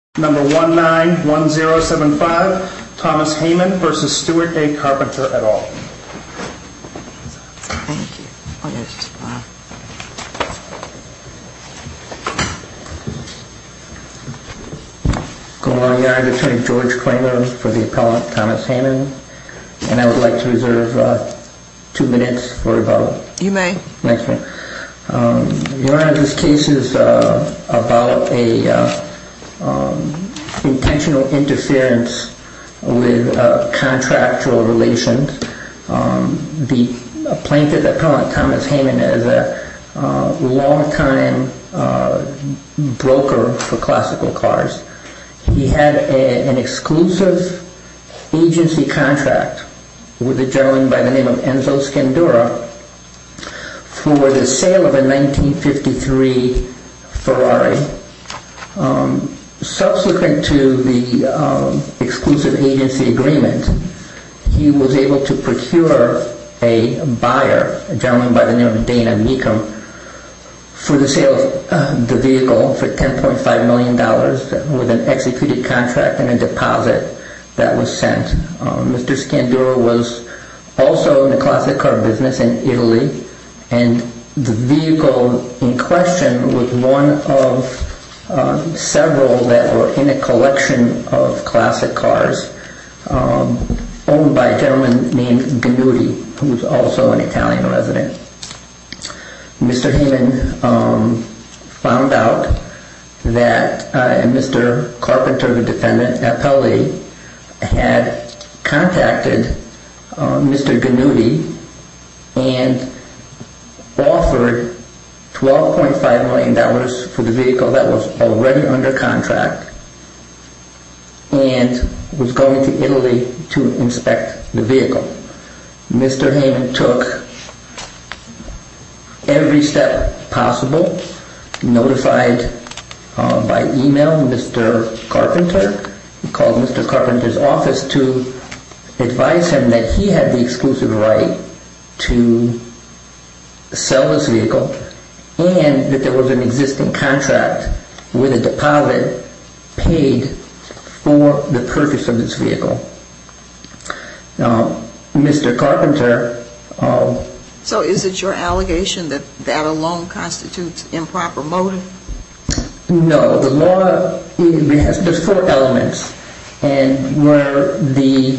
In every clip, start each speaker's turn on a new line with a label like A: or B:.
A: Number 191075, Thomas Heyman versus Stuart A. Carpenter et al.
B: Thank you. Oh, yes.
C: Good morning, Your Honor. Attorney George Kramer for the appellant Thomas Heyman, and I would like to reserve 2 minutes for rebuttal.
B: You may.
C: Thanks, ma'am. Your Honor, this case is about a intentional interference with contractual relations. The plaintiff, appellant Thomas Heyman, is a long-time broker for classical cars. He had an exclusive agency contract with a gentleman by the name of Enzo Scandura for the sale of a 1953 Ferrari. Subsequent to the exclusive agency agreement, he was able to procure a buyer, a gentleman by the name of Dana Meekum, for the sale of the vehicle for $10.5 million with an executed contract and a deposit that was sent. Mr. Scandura was also in the classic car business in Italy, and the vehicle in question was one of several that were in a collection of classic cars owned by a gentleman named Ganuti, who was also an Italian resident. Mr. Heyman found out that Mr. Carpenter, the defendant, appellee, had contacted Mr. Ganuti and offered $12.5 million for the vehicle that was already under contract and was going to Italy to inspect the vehicle. Mr. Heyman took every step possible, notified by email Mr. Carpenter. He called Mr. Carpenter's office to advise him that he had the exclusive right to sell this vehicle and that there was an existing contract with a deposit paid for the purchase of this vehicle. Now, Mr. Carpenter...
B: So is it your allegation that that alone constitutes improper motive?
C: No, the law there's 4 elements, and where the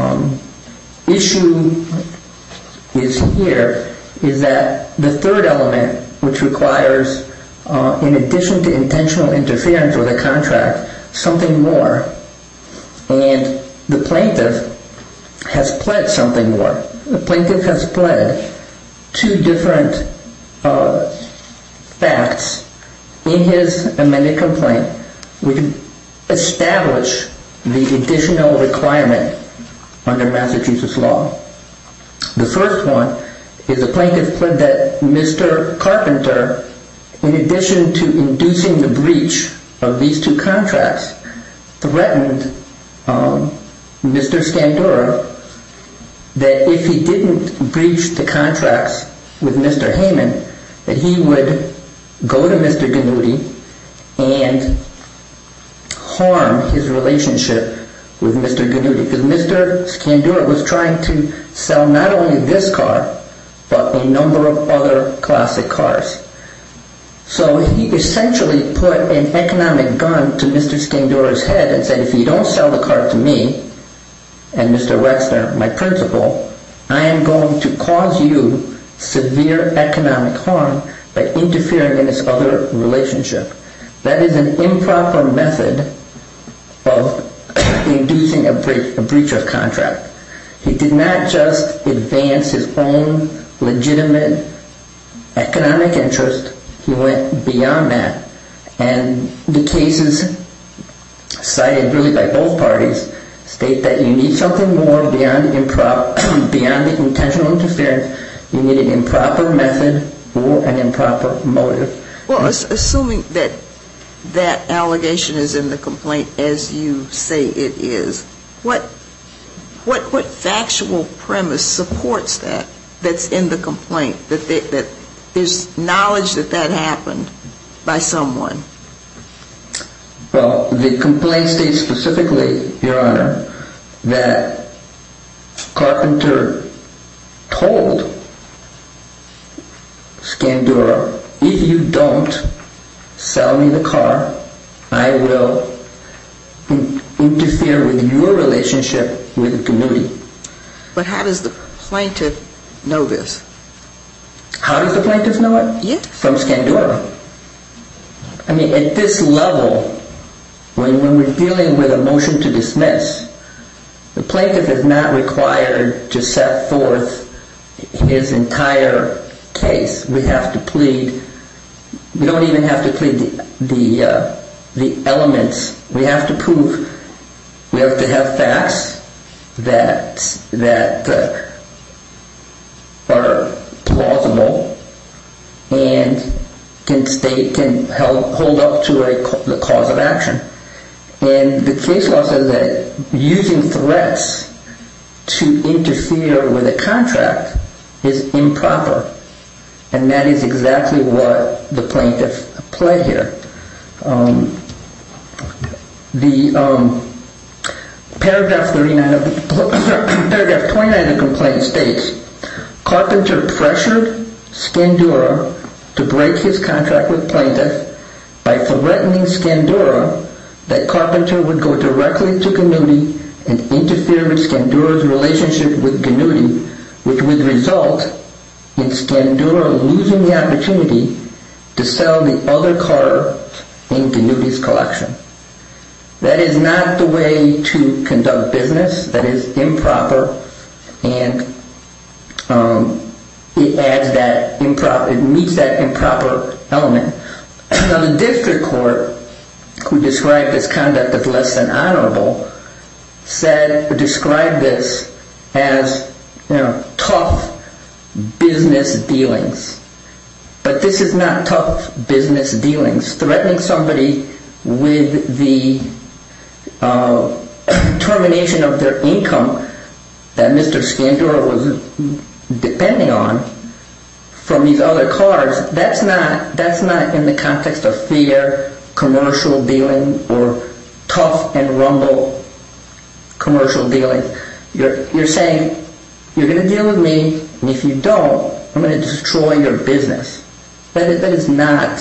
C: issue is here is that the third element, which requires, in addition to intentional interference with a contract, something more, and the plaintiff has pled something more. The plaintiff has pled 2 different facts in his amended complaint which establish the additional requirement under Massachusetts law. The first one is the plaintiff pled that Mr. Carpenter, in addition to inducing the breach of these 2 contracts, threatened Mr. Scandura that if he didn't breach the contracts with Mr. Heyman, that he would go to Mr. Ganuti and harm his relationship with Mr. Ganuti, because Mr. Scandura was trying to sell not only this car, but a number of other classic cars. So he essentially put an economic gun to Mr. Scandura's head and said, if you don't sell the car to me and Mr. Wexner, my principal, I am going to cause you severe economic harm by interfering in this other relationship. That is an improper method of inducing a breach of contract. He did not just advance his own legitimate economic interest, he went beyond that. And the cases cited really by both parties state that you need something more beyond the intentional interference. You need an improper method or an improper motive.
B: Well, assuming that that allegation is in the complaint as you say it is, what factual premise supports that's in the complaint, that there's knowledge that happened by someone?
C: Well, the complaint states specifically, Your Honor, that Carpenter told Scandura, if you don't sell me the car, I will interfere with your relationship with Gnuti.
B: But how does the plaintiff know this?
C: How does the plaintiff know it?
B: Yes.
C: From Scandura. I mean, at this level, when we're dealing with a motion to dismiss, the plaintiff is not required to set forth his entire case. We have to plead. We don't even have to plead the elements. We have to prove. We have to have facts that are plausible and can hold up to the cause of action. And the case law says that using threats to interfere with a contract is improper. And that is exactly what the plaintiff pled here. Paragraph 29 of paragraph 29 of the complaint states, Carpenter pressured Scandura to break his contract with plaintiff by threatening Scandura that Carpenter would go directly to Gnuti and interfere with Scandura's relationship with Gnuti, which would result in Scandura losing the opportunity to sell the other car in Gnuti's collection. That is not the way to conduct business. That is improper, and it adds that improper. It meets that improper element. Now, the district court, who described this conduct as less than honorable, described this as tough business dealings. But this is not tough business dealings. Threatening somebody with the termination of their income that Mr. Scandura was depending on from these other cars, that's not in the context of fair commercial dealing or tough and rumble commercial dealing. You're saying you're going to deal with me, and if you don't, I'm going to destroy your business. That is not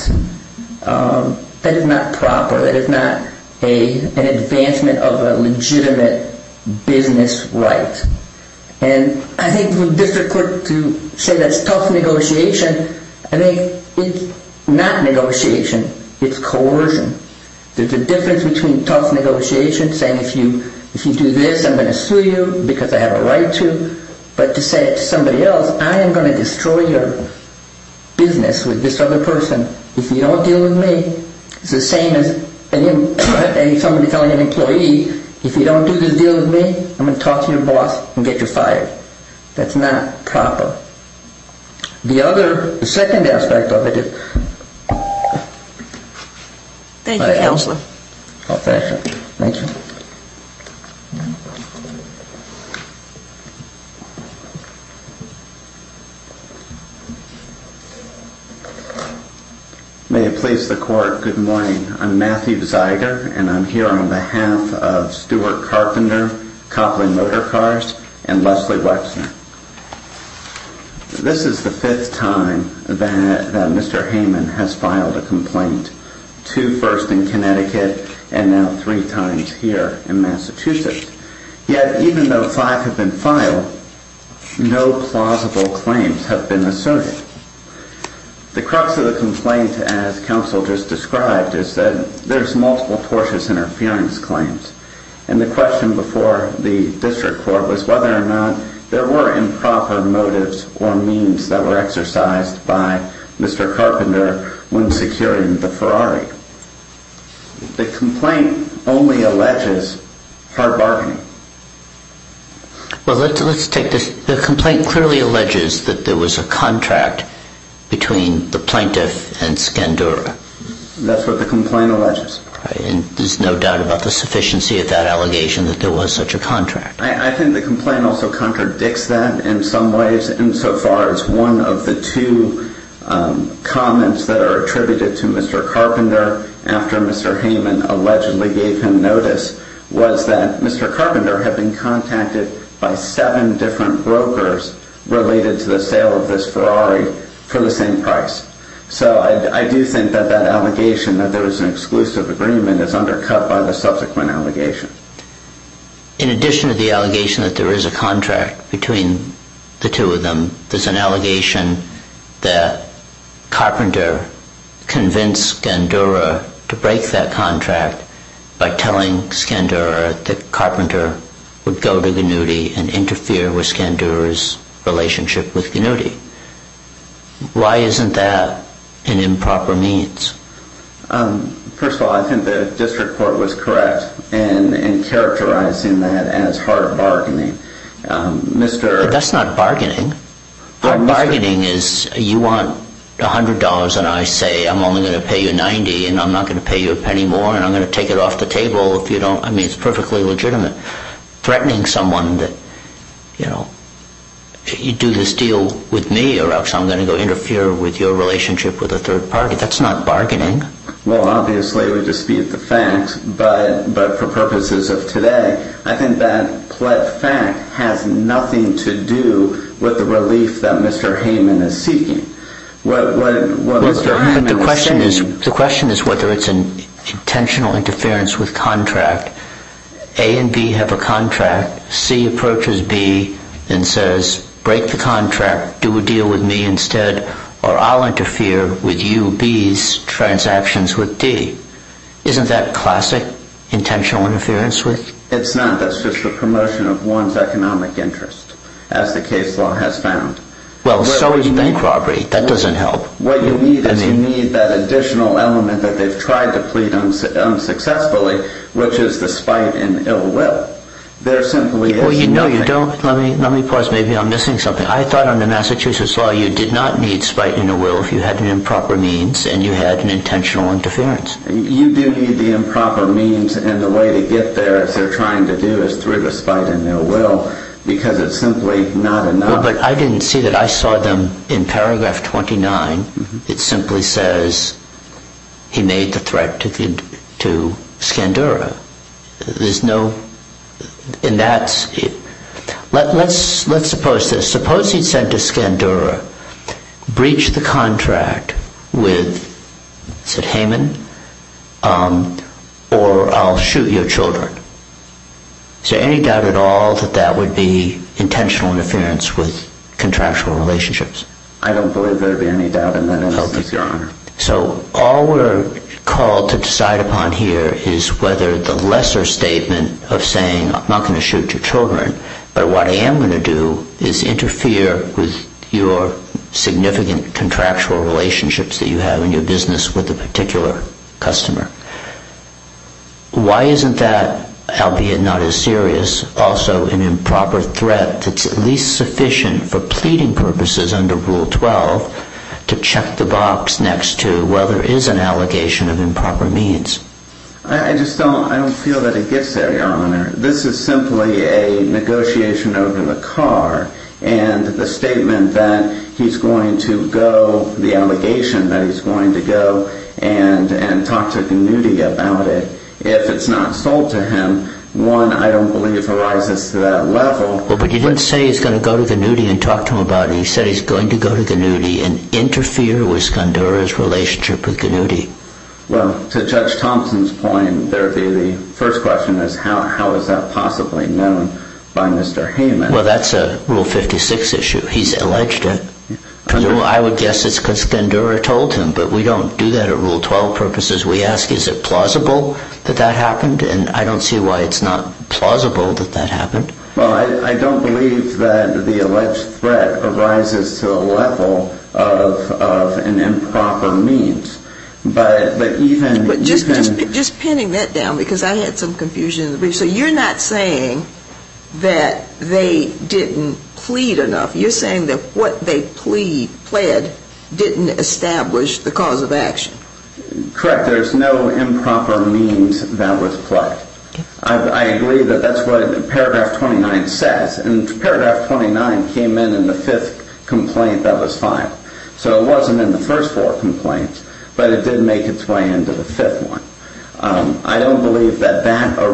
C: proper. That is not an advancement of a legitimate business right. And I think for the district court to say that's tough negotiation, I think it's not negotiation, it's coercion. There's a difference between tough negotiation, saying if you do this, I'm going to sue you because I have a right to, but to say it to somebody else, I am going to destroy your business with this other person if you don't deal with me. It's the same as somebody telling an employee, if you don't do this deal with me, I'm going to talk to your boss and get you fired. That's not proper. The second aspect of it is...
B: Thank you, Counselor.
C: Oh, thank you.
D: May it please the Court, good morning. I'm Matthew Zeiger, and I'm here on behalf of Stuart Carpenter, Copley Motor Cars, and Leslie Wexner. This is the fifth time that Mr. Heyman has filed a complaint, 2 first in Connecticut and now 3 times here in Massachusetts. Yet, even though 5 have been filed, no plausible claims have been asserted. The crux of the complaint, as counsel just described, is that there's multiple tortious interference claims. And the question before the district court was whether or not there were improper motives or means that were exercised by Mr. Carpenter when securing the Ferrari. The complaint only alleges hard bargaining.
E: Well, let's take this. The complaint clearly alleges that there was a contract between the plaintiff and Scandura.
D: That's what the complaint alleges.
E: Right, and there's no doubt about the sufficiency of that allegation that there was such a contract.
D: I think the complaint also contradicts that in some ways, insofar as one of the 2 comments that are attributed to Mr. Carpenter after Mr. Heyman allegedly gave him notice was that Mr. Carpenter had been contacted by 7 different brokers related to the sale of this Ferrari for the same price. So I do think that that allegation that there was an exclusive agreement is undercut by the subsequent allegation.
E: In addition to the allegation that there is a contract between the two of them, there's an allegation that Carpenter convinced Skandura to break that contract by telling Skandura that Carpenter would go to Gnuti and interfere with Skandura's relationship with Gnuti. Why isn't that an improper means?
D: First of all, I think the district court was correct in characterizing that as hard bargaining.
E: But that's not bargaining. Hard bargaining is you want $100 and I say I'm only going to pay you $90 and I'm not going to pay you a penny more and I'm going to take it off the table if you don't. I mean, it's perfectly legitimate. Threatening someone that, you do this deal with me or else I'm going to go interfere with your relationship with a third party. That's not bargaining.
D: Well, obviously we dispute the facts, but for purposes of today, I think that pled fact has nothing to do with the relief that Mr. Heyman is seeking.
E: The question is whether it's an intentional interference with contract. A and B have a contract. C approaches B and says, break the contract, do a deal with me instead, or I'll interfere with you, B's, transactions with D. Isn't that classic intentional interference with?
D: It's not. That's just the promotion of one's economic interest, as the case law has found.
E: Well, so is bank robbery. That doesn't help.
D: What you need is you need that additional element that they've tried to plead unsuccessfully, which is the spite and ill will. There simply is nothing.
E: Well, you don't. Let me pause. Maybe I'm missing something. I thought under Massachusetts law you did not need spite and ill will if you had an improper means and you had an intentional interference.
D: You do need the improper means, and the way to get there, as they're trying to do, is through the spite and ill will, because it's simply not enough.
E: Well, but I didn't see that. I saw them in paragraph 29. It simply says he made the threat to Skandura. There's no, and that's it. Let's suppose this. Suppose he'd said to Skandura, breach the contract with, is it Heyman, or I'll shoot your children. Is there any doubt at all that that would be intentional interference with contractual relationships?
D: I don't believe there'd be any doubt in that instance, Your Honor.
E: So all we're called to decide upon here is whether the lesser statement of saying, I'm not going to shoot your children, but what I am going to do is interfere with your significant contractual relationships that you have in your business with a particular customer. Why isn't that, albeit not as serious, also an improper threat that's at least sufficient for pleading purposes under Rule 12 to check the box next to, well, there is an allegation of improper means?
D: I don't feel that it gets there, Your Honor. This is simply a negotiation over the car, and the statement that he's going to go, the allegation that he's going to go and talk to Gnuti about it, if it's not sold to him, one, I don't believe arises to that level.
E: Well, but you didn't say he's going to go to Gnuti and talk to him about it. He said he's going to go to Gnuti and interfere with Skandura's relationship with Gnuti.
D: Well, to Judge Thompson's point, there would be the first question is how is that possibly known by Mr. Heyman?
E: Well, that's a Rule 56 issue. He's alleged it. I would guess it's because Skandura told him, but we don't do that at Rule 12 purposes. We ask, is it plausible that that happened? And I don't see why it's not plausible that that happened.
D: Well, I don't believe that the alleged threat arises to the level of an improper means. But
B: just pinning that down, because I had some confusion in the brief. So you're not saying that they didn't plead enough. You're saying that what they pled didn't establish the cause of action.
D: Correct. There's no improper means that was pled. I agree that that's what paragraph 29 says. And paragraph 29 came in the fifth complaint that was filed. So it wasn't in the first four complaints. but it did make its way into the fifth one. I don't believe that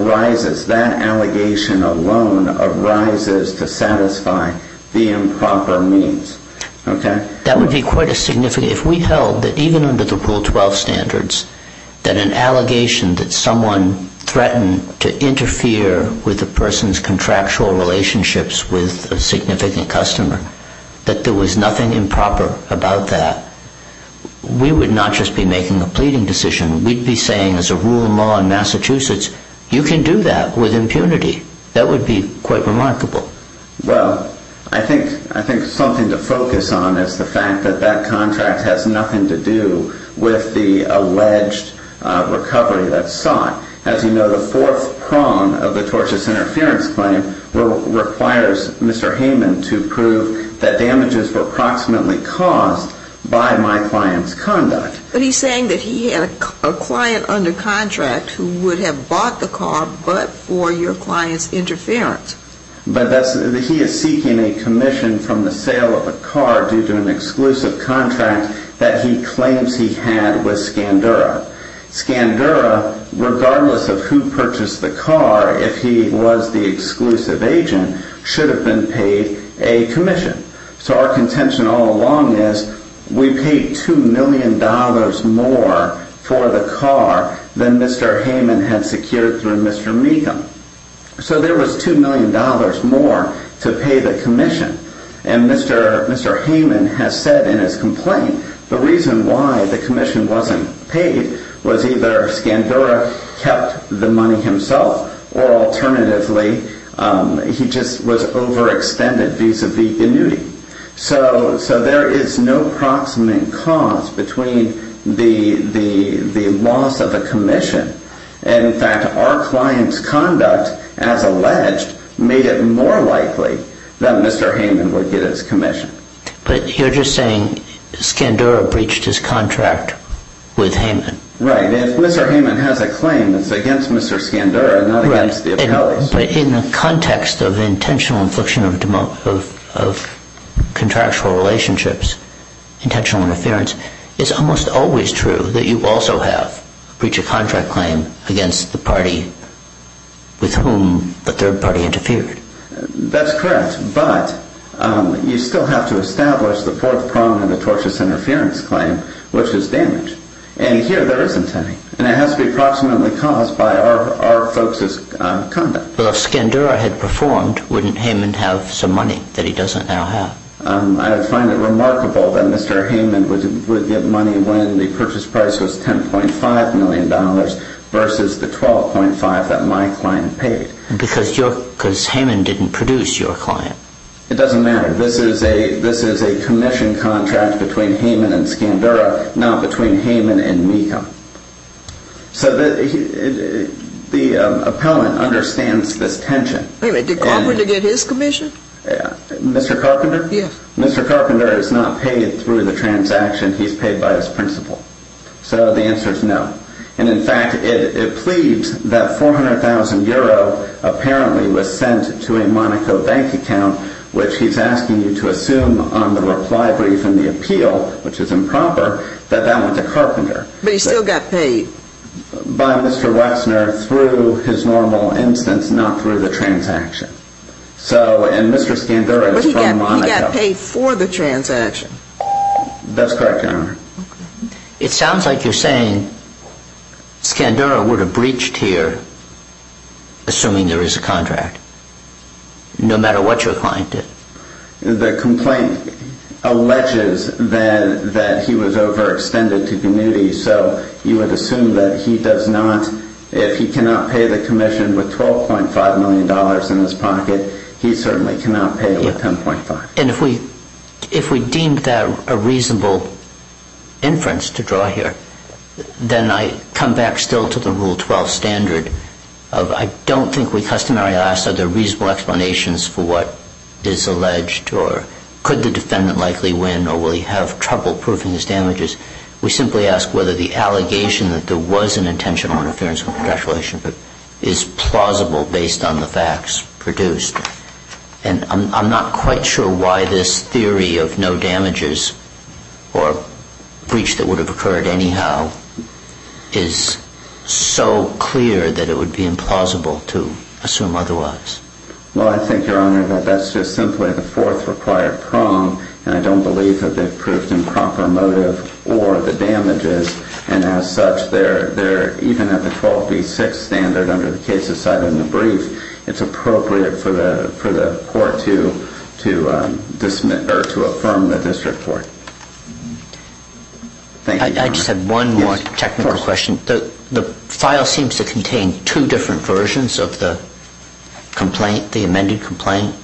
D: allegation alone arises to satisfy the improper means. Okay?
E: That would be quite a significant, if we held that even under the Rule 12 standards, that an allegation that someone threatened to interfere with a person's contractual relationships with a significant customer, that there was nothing improper about that, we would not just be making a pleading decision. We'd be saying, as a rule of law in Massachusetts, you can do that with impunity. That would be quite remarkable.
D: Well, I think something to focus on is the fact that that contract has nothing to do with the alleged recovery that's sought. As you know, the fourth prong of the tortious interference claim requires Mr. Heyman to prove that damages were approximately caused by my client's conduct.
B: But he's saying that he had a client under contract who would have bought the car but for your client's interference.
D: But he is seeking a commission from the sale of a car due to an exclusive contract that he claims he had with Scandura. Scandura, regardless of who purchased the car, if he was the exclusive agent, should have been paid a commission. So our contention all along is we paid $2 million more for the car than Mr. Heyman had secured through Mr. Meekum. So there was $2 million more to pay the commission. And Mr. Heyman has said in his complaint the reason why the commission wasn't paid was either Scandura kept the money himself, or alternatively, he just was overextended vis-a-vis Ganuti. So there is no proximate cause between the loss of a commission. And in fact, our client's conduct, as alleged, made it more likely that Mr. Heyman would get his commission.
E: But you're just saying Scandura breached his contract with Heyman.
D: Right. If Mr. Heyman has a claim, it's against Mr. Scandura, not against the appellees.
E: But in the context of intentional infliction of contractual relationships, intentional interference, it's almost always true that you also have a breach of contract claim against the party with whom the third party interfered.
D: That's correct, but you still have to establish the fourth prong of the tortious interference claim, which is damage. And here there isn't any. And it has to be approximately caused by our folks' conduct.
E: Well, if Scandura had performed, wouldn't Heyman have some money that he doesn't now have?
D: I would find it remarkable that Mr. Heyman would get money when the purchase price was $10.5 million versus the $12.5 that my client paid.
E: Because Heyman didn't produce your client.
D: It doesn't matter. This is a commission contract between Heyman and Scandura, not between Heyman and Meekum. So the appellant understands this tension.
B: Wait a minute, did Carpenter get his commission?
D: Mr. Carpenter?
B: Yes.
D: Mr. Carpenter is not paid through the transaction. He's paid by his principal. So the answer is no. And in fact, it pleads that €400,000 apparently was sent to a Monaco bank account, which he's asking you to assume on the reply brief in the appeal, which is improper, that went to Carpenter.
B: But he still got paid.
D: By Mr. Wexner through his normal instance, not through the transaction. So, and Mr. Scandura is from Monaco.
B: But he got paid for the transaction.
D: That's correct, Your Honor.
E: Okay. It sounds like you're saying Scandura would have breached here, assuming there is a contract, no matter what your client did.
D: The complaint alleges that he was overextended to Ganuti, so you would assume that he does not, if he cannot pay the commission with $12.5 million in his pocket, he certainly cannot pay it with $10.5.
E: And if we deemed that a reasonable inference to draw here, then I come back still to the Rule 12 standard of I don't think we customarily ask are there reasonable explanations for what is alleged, or could the defendant likely win, or will he have trouble proving his damages. We simply ask whether the allegation that there was an intentional interference with the contractual relationship is plausible based on the facts produced. And I'm not quite sure why this theory of no damages or breach that would have occurred anyhow is so clear that it would be implausible to assume otherwise?
D: Well, I think, Your Honor, that that's just simply the fourth required prong, and I don't believe that they've proved improper motive or the damages, and as such, they're even at the 12b6 standard under the cases cited in the brief, it's appropriate for the court to dismiss or to affirm the district court. Thank you, Your Honor.
E: I just have one more technical question. The file seems to contain two different versions of the complaint, the amended complaint.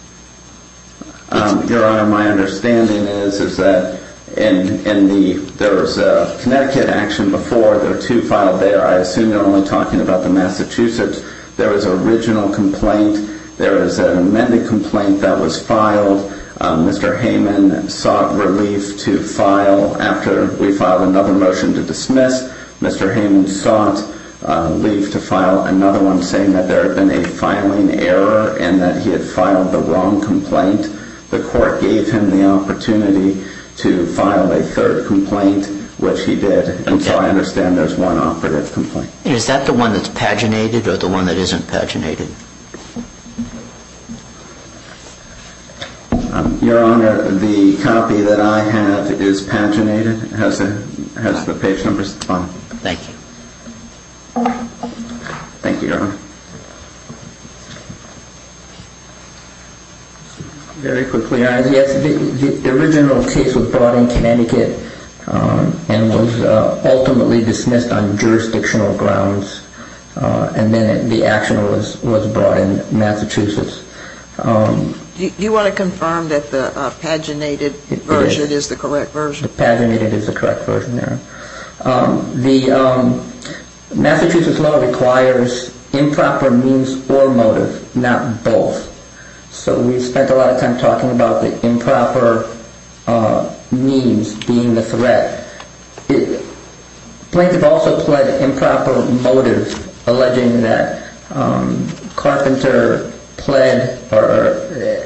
D: Your Honor, my understanding is that there was a Connecticut action before. There are two filed there. I assume you're only talking about the Massachusetts. There was an original complaint. There was an amended complaint that was filed. Mr. Heyman sought relief to file after we filed another motion to dismiss. Mr. Heyman sought leave to file another one saying that there had been a filing error and that he had filed the wrong complaint. The court gave him the opportunity to file a third complaint, which he did, and so I understand there's one operative complaint.
E: And is that the one that's paginated or the one that isn't paginated?
D: Your Honor, the copy that I have is paginated. It has the page numbers at the bottom.
E: Thank you.
D: Thank you, Your Honor.
C: Very quickly, Your Honor. Yes, the original case was brought in Connecticut and was ultimately dismissed on jurisdictional grounds, and then the action was brought in Massachusetts.
B: Do you want to confirm that the paginated version is the correct version?
C: The paginated is the correct version there. The Massachusetts law requires improper means or motive, not both. So we spent a lot of time talking about the improper means being the threat. Plaintiff also pled improper motive, alleging that Carpenter pled or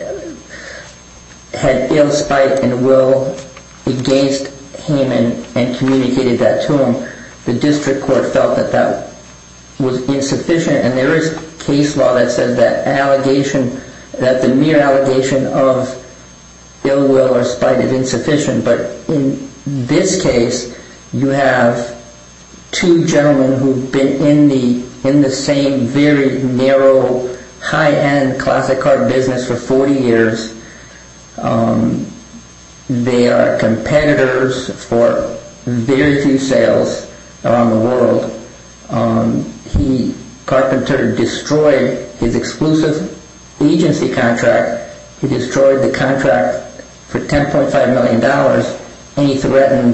C: had ill spite and will against Heyman and communicated that to him. The district court felt that that was insufficient, and there is case law that says that the mere allegation of ill will or spite is insufficient. But in this case, you have two gentlemen who've been in the same very narrow, high-end classic car business for 40 years. They are competitors for very few sales around the world. Carpenter destroyed his exclusive agency contract. He destroyed the contract for $10.5 million, and he threatened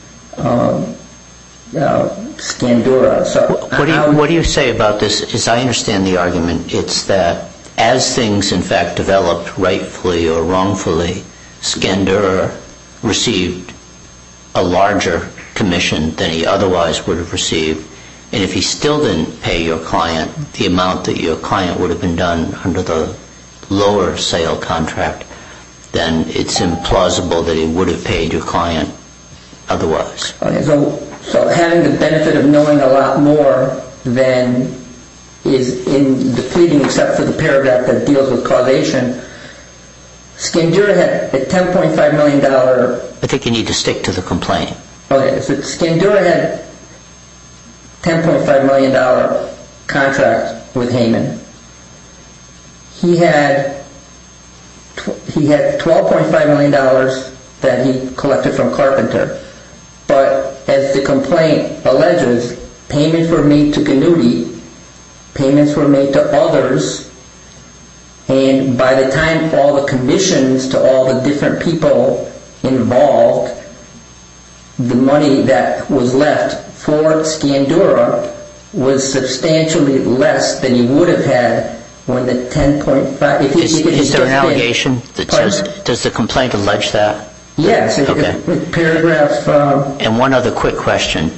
C: Scandura. So
E: what do you say about this? As I understand the argument, it's that as things in fact developed rightfully or wrongfully, Scandura received a larger commission than he otherwise would have received, and if he still didn't pay your client the amount that your client would have been done under the lower sale contract, then it's implausible that he would have paid your client otherwise.
C: Okay, so having the benefit of knowing a lot more than is in the pleading, except for the paragraph that deals with causation, Scandura had a $10.5 million...
E: I think you need to stick to the complaint.
C: Okay, so Scandura had $10.5 million contract with Heyman. He had $12.5 million that he collected from Carpenter. But as the complaint alleges, payments were made to Ganuti, payments were made to others, and by the time all the commissions to all the different people involved, the money that was left for Scandura was substantially less than he would have had when the 10.5...
E: Is there an allegation that says, does the complaint allege that?
C: Yes.
E: Okay.
C: Paragraph...
E: And one other quick question.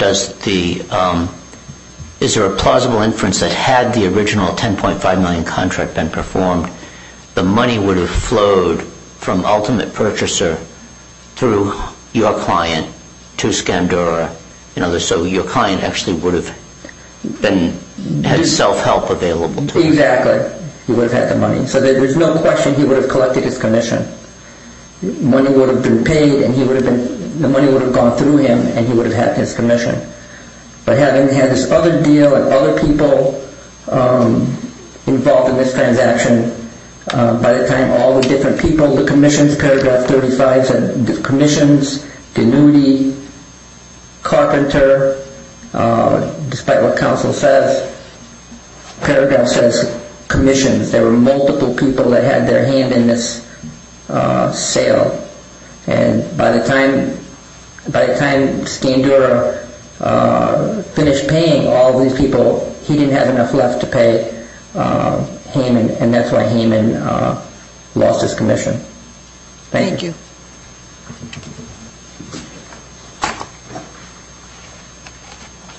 E: Is there a plausible inference that had the original $10.5 million contract been performed, the money would have flowed from ultimate purchaser through your client to Scandura, so your client actually would have had self-help available to him.
C: Exactly. He would have had the money. So there's no question he would have collected his commission. Money would have been paid, and the money would have gone through him, and he would have had his commission. But having had this other deal and other people involved in this transaction, by the time all the different people, the commissions, paragraph 35 said the commissions, Denuti, Carpenter, despite what counsel says, paragraph says commissions. There were multiple people that had their hand in this sale, and by the time Scandura finished paying all these people, he didn't have enough left to pay Heyman, and that's why Heyman lost his commission. Thank you.